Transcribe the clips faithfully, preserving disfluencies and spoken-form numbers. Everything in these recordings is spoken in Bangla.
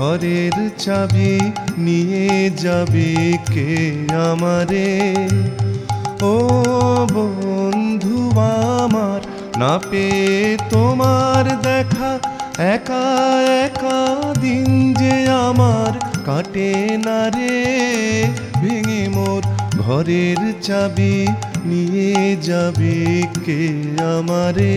ঘরের চাবি নিয়ে যাবে কে আমারে? ও বন্ধু আমার, না পেয়ে তোমার দেখা, একা একা দিন যে আমার কাটে না রে। ভেঙে মোর ঘরের চাবি নিয়ে যাবে কে আমারে?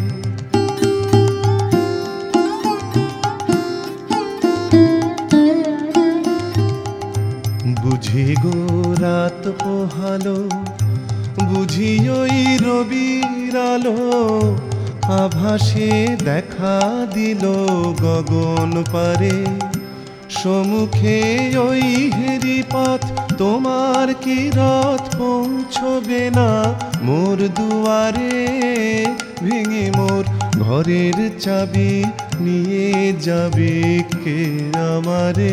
বুঝি গো রাত পোহালো, বুঝি ওই রবির আলো, আভাসে দেখা দিল গগন পারে। সম্মুখে ওই হেরি পথ, তোমার কি রথ পৌঁছবে না মোর দুয়ারে? ভেঙে মোর ঘরের চাবি নিয়ে যাবে কে আমারে?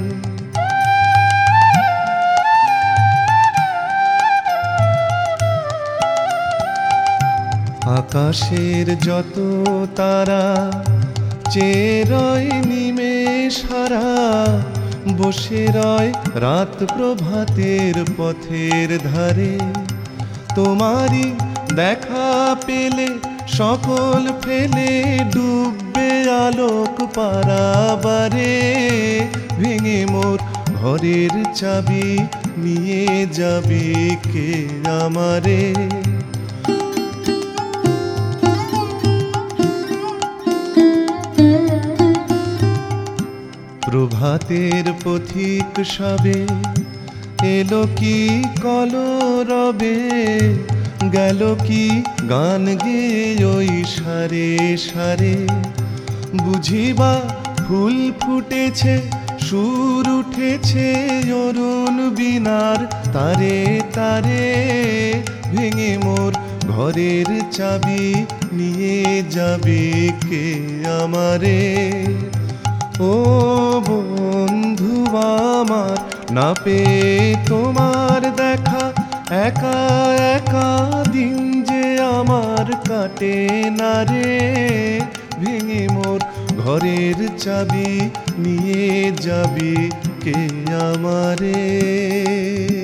আকাশের যত তারা চেয়ে রয় নিমেষ হারা, বসে রয় রাত প্রভাতের পথের ধারে। তোমারই দেখা পেলে সকল ফেলে ডুববে আলোক পারাবারে। ভেঙে মোর ঘরের চাবি নিয়ে যাবে কে আমারে? প্রভাতের পথিক সবে এলো কি কলরবে, গেল কি গান গেয়ে ওই সারে সারে। বুঝিবা ফুল ফুটেছে, সুর উঠেছে অরুণ বীণার তারে তারে। ভেঙে মোর ঘরের চাবি নিয়ে যাবে কে আমারে? ও বন্ধু আমার, না পেয়ে তোমার দেখা, একা একা দিন যে আমার কাটে না রে। ভেঙে মোর ঘরের চাবি নিয়ে যাবে কে আমারে?